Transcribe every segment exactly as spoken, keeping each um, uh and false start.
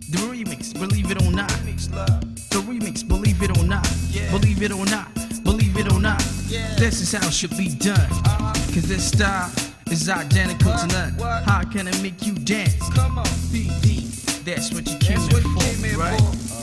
The remix, believe it or not. The remix, believe it or not. Believe it or not. Believe it or not. This is how it should be done. Cause this style is identical to none. How can I make you dance? Come on, B D. That's what you came here for, right?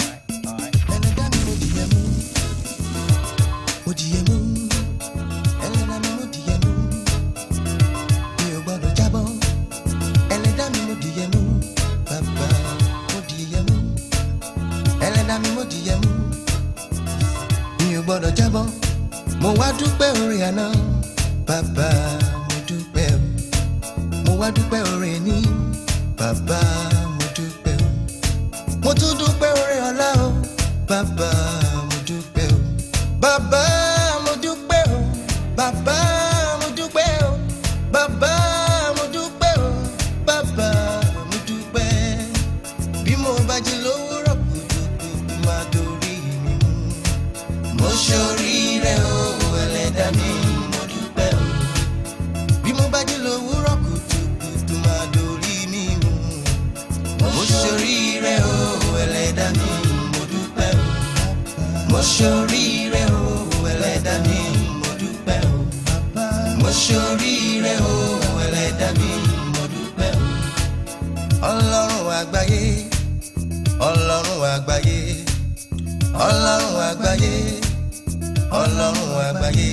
Gbọ́dọ̀ jábọ́ mo wá dúpẹ́ oore àná bàbá mo dúpẹ́ mo wá dúpẹ́ oore ní bàbá mo dúpẹ́ mo tún dúpẹ́ oore ọ̀la o bàbá mo dúpẹ́ bàbá mo dúpẹ́ o bàbá mo dúpẹ́ o bàbá mo dúpẹ́ o bàbá mo dúpẹ́ bí mo bá jí lówùúrọ̀ kùtùkùtù máa dorí mi mú. Mo ṣoríire o ẹlẹ́dàá mi mo dúpẹ́ o bí mo bá jí lówùúrọ̀ kùtùkùtù máa dorí mi mú. Mo ṣoríire o ẹlẹ́dàá mi mo dúpẹ́ o mo ṣoríire o ẹlẹ́dàá mi mo dúpẹ́ o mo ṣoríire o ẹlẹ́dàá mi mo dúpẹ́ o. Ọlọ́run àgbáyé Ọlọ́run àgbáyé Ọlọ́run àgbáyé Ọlọ́run àgbáyé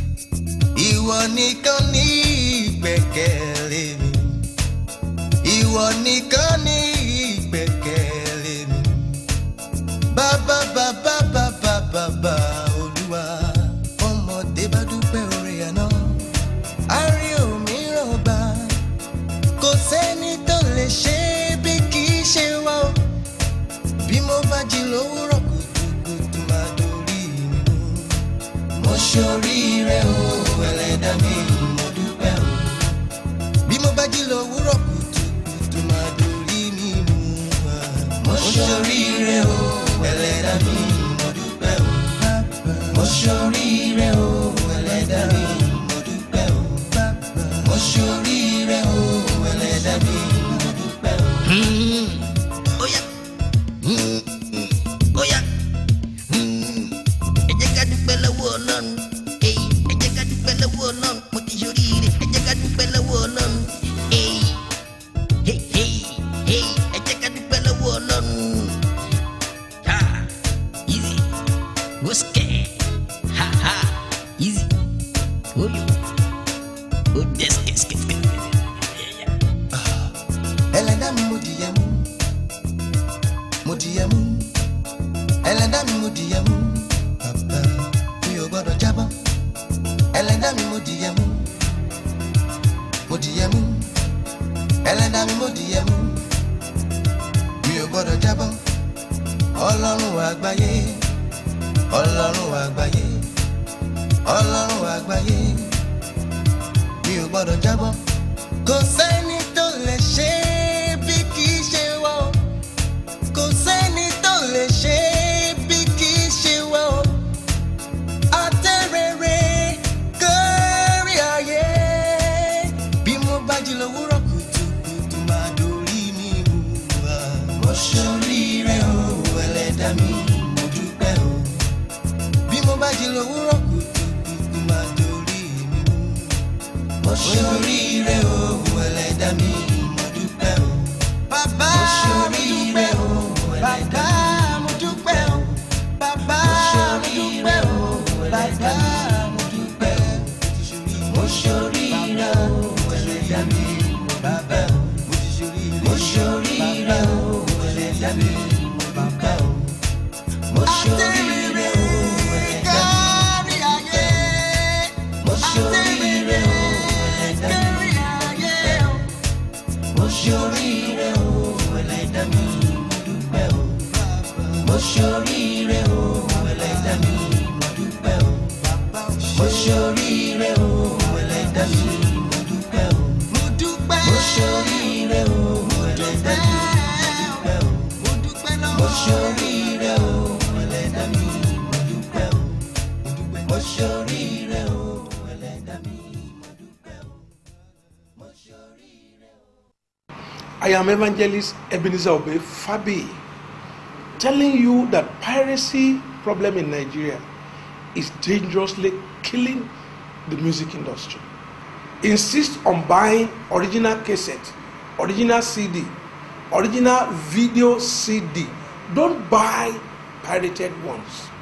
ìwọ nìkan ní ìgbẹ́kẹ̀lé mi ìwọ nìkan ní ìgbẹ́kẹ̀lé mi bàbá bàbá bàbá bàbá Olúwa ọmọdé bá dúpẹ́ oore àná á rí òmíràn gbà kò sẹ́ni tó lè ṣe bí kì í ṣe wá o bí mo bá jí lówùúrọ̀ kùtùkùtù máa dorí mi mú. Mo ṣoríire o ẹlẹ́dàá mi mo dúpẹ́ o bí mo bá jí lówùúrọ̀ kùtùkùtù máa dorí mi mú. Mo ṣoríire o ẹlẹ́dàá mi mo dúpẹ́ o mo ṣoríire o ẹlẹ́dàá mi mo dúpẹ́ o mo ṣoríire o ẹlẹ́dàá mi mo dúpẹ́ o. Ó yá. Ó yá. Ẹ jẹ́ ká dúpẹ́ lọ́wọ́ Ọlọ́run. Ẹ jẹ́ ká dúpẹ́ lọ́wọ́ Ọlọ́run. Mo ti ṣoríire. Ẹ jẹ́ ká dúpẹ́ lọ́wọ́ Ọlọ́run. Ẹ jẹ́ ká dúpẹ́ lọ́wọ́ Ọlọ́run. Ah, easy. What's scared? Ha ha. Easy. Oh yo. Oh this this this. Ẹlẹ́dàá mi mo dìyẹ mú mo dìyẹ mú ẹlẹ́dàá mi mo dìyẹ mú bàbá mi ò gbọ́dọ̀ jábọ́ ẹlẹ́dàá mi mo dìyẹ mú mo dìyẹ mú ẹlẹ́dàá mi mo dìyẹ mú mi ò gbọ́dọ̀ jábọ́ Ọlọ́run àgbáyé Ọlọ́run àgbáyé Ọlọ́run àgbáyé mi ò gbọ́dọ̀ jábọ́ kò sẹ́ni tó lè ṣe bí kì í ṣe wá o kò sẹ́ni tó lè ṣe bí kì í ṣe wá o àtẹ̀rẹ̀rẹ̀ kárí ayé bí mo bá jí lówùúrọ̀ kùtùkùtù máa dorí mi mú wa. Mo ṣoríire o ẹlẹ́dàá mi mo dúpẹ́ o bí mo bá jí lówùúrọ̀ kùtùkùtù máa dorí mi mú. Mo ṣoríire o ẹlẹ́dàá mi mo dúpẹ́ o bàbá mo dúpẹ́ o bàbá mo dúpẹ́ o bàbá mo dúpẹ́ o bàbá mo dúpẹ́ o mo ṣoríire o ẹlẹ́dàá mi mo dúpẹ́ o mo ṣoríire o ẹlẹ́dàá mi mo dúpẹ́ o mo ṣoríire o ẹlẹ́dàá mi mo ṣoríire o ẹlẹ́dàá mi mo ṣoríire o ẹlẹ́dàá mi mo dúpẹ́ o mo ṣoríire o ẹlẹ́dàá mi mo dúpẹ́ o mo ṣoríire o ẹlẹ́dàá mi mo dúpẹ́ o mo dúpẹ́ mo ṣoríire o ẹlẹ́dàá mi mo dúpẹ́ o mo ṣoríire o ẹlẹ́dàá mi mo dúpẹ́ o mo ṣoríire o ẹlẹ́dàá mi mo dúpẹ́ o mo ṣoríire o. I am Evangelist Ebenezer Obey Fabi. telling you that piracy problem in Nigeria is dangerously killing the music industry. Insist on buying original cassette, original C D, original video C D. Don't buy pirated ones.